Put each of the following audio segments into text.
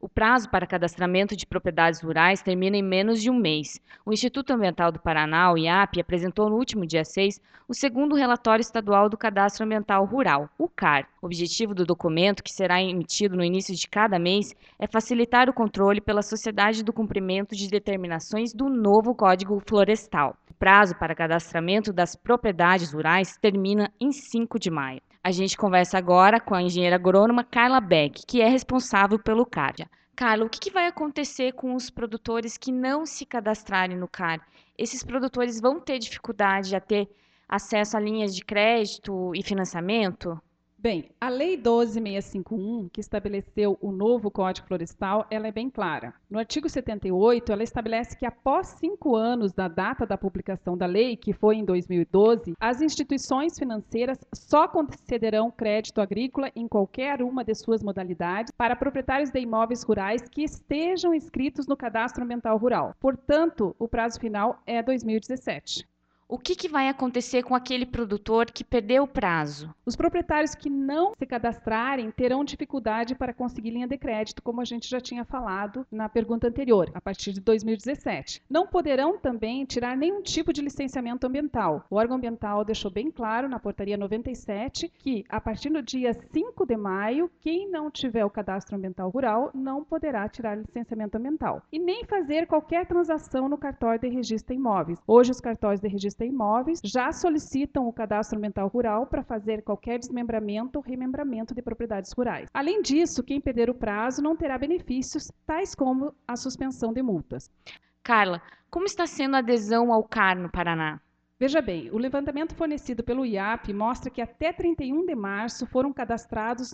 O prazo para cadastramento de propriedades rurais termina em menos de um mês. O Instituto Ambiental do Paraná, o IAP, apresentou no último dia 6 o segundo relatório estadual do Cadastro Ambiental Rural, o CAR. O objetivo do documento, que será emitido no início de cada mês, é facilitar o controle pela sociedade do cumprimento de determinações do novo Código Florestal. O prazo para cadastramento das propriedades rurais termina em 5 de maio. A gente conversa agora com a engenheira agrônoma Carla Beck, que é responsável pelo CAR. Carla, o que vai acontecer com os produtores que não se cadastrarem no CAR? Esses produtores vão ter dificuldade a ter acesso a linhas de crédito e financiamento? Bem, a Lei 12.651, que estabeleceu o novo Código Florestal, ela é bem clara. No artigo 78, ela estabelece que após 5 anos da data da publicação da lei, que foi em 2012, as instituições financeiras só concederão crédito agrícola em qualquer uma de suas modalidades para proprietários de imóveis rurais que estejam inscritos no Cadastro Ambiental Rural. Portanto, o prazo final é 2017. O que vai acontecer com aquele produtor que perdeu o prazo? Os proprietários que não se cadastrarem terão dificuldade para conseguir linha de crédito, como a gente já tinha falado na pergunta anterior, a partir de 2017. Não poderão também tirar nenhum tipo de licenciamento ambiental. O órgão ambiental deixou bem claro na portaria 97 que, a partir do dia 5 de maio, quem não tiver o cadastro ambiental rural não poderá tirar licenciamento ambiental. E nem fazer qualquer transação no cartório de registro de imóveis. Hoje, os cartórios de registro de imóveis já solicitam o cadastro ambiental rural para fazer qualquer desmembramento ou remembramento de propriedades rurais. Além disso, quem perder o prazo não terá benefícios, tais como a suspensão de multas. Carla, como está sendo a adesão ao CAR no Paraná? Veja bem, o levantamento fornecido pelo IAP mostra que até 31 de março foram cadastrados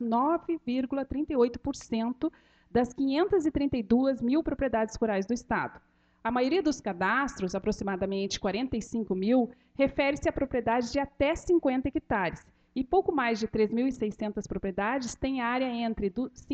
9,38% das 532 mil propriedades rurais do estado. A maioria dos cadastros, aproximadamente 45 mil, refere-se a propriedades de até 50 hectares, e pouco mais de 3.600 propriedades têm área entre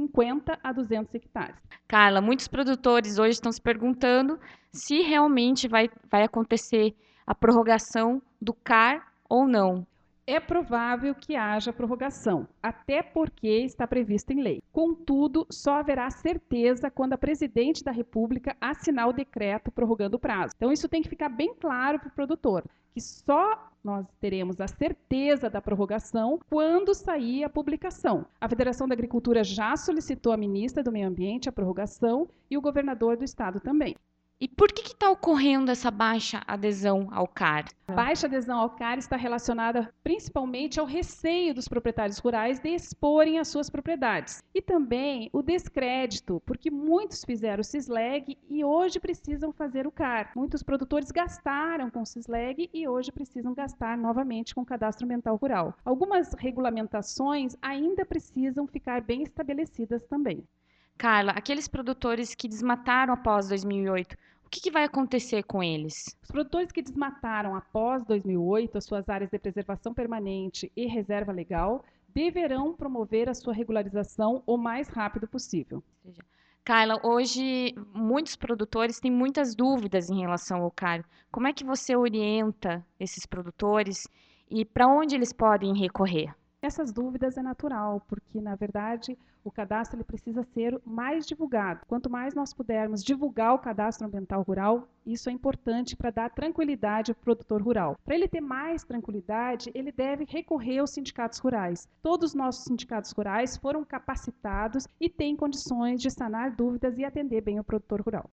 50 a 200 hectares. Carla, muitos produtores hoje estão se perguntando se realmente vai acontecer a prorrogação do CAR ou não. É provável que haja prorrogação, até porque está previsto em lei. Contudo, só haverá certeza quando a Presidente da República assinar o decreto prorrogando o prazo. Então, isso tem que ficar bem claro para o produtor, que só nós teremos a certeza da prorrogação quando sair a publicação. A Federação da Agricultura já solicitou à ministra do Meio Ambiente a prorrogação e o governador do estado também. E por que está ocorrendo essa baixa adesão ao CAR? A baixa adesão ao CAR está relacionada principalmente ao receio dos proprietários rurais de exporem as suas propriedades. E também o descrédito, porque muitos fizeram o CISLEG e hoje precisam fazer o CAR. Muitos produtores gastaram com o CISLEG e hoje precisam gastar novamente com o Cadastro Ambiental Rural. Algumas regulamentações ainda precisam ficar bem estabelecidas também. Carla, aqueles produtores que desmataram após 2008, o que vai acontecer com eles? Os produtores que desmataram após 2008 as suas áreas de preservação permanente e reserva legal deverão promover a sua regularização o mais rápido possível. Carla, hoje muitos produtores têm muitas dúvidas em relação ao CAR. Como é que você orienta esses produtores e para onde eles podem recorrer? Essas dúvidas é natural, porque, na verdade, o cadastro ele precisa ser mais divulgado. Quanto mais nós pudermos divulgar o cadastro ambiental rural, isso é importante para dar tranquilidade ao produtor rural. Para ele ter mais tranquilidade, ele deve recorrer aos sindicatos rurais. Todos os nossos sindicatos rurais foram capacitados e têm condições de sanar dúvidas e atender bem o produtor rural.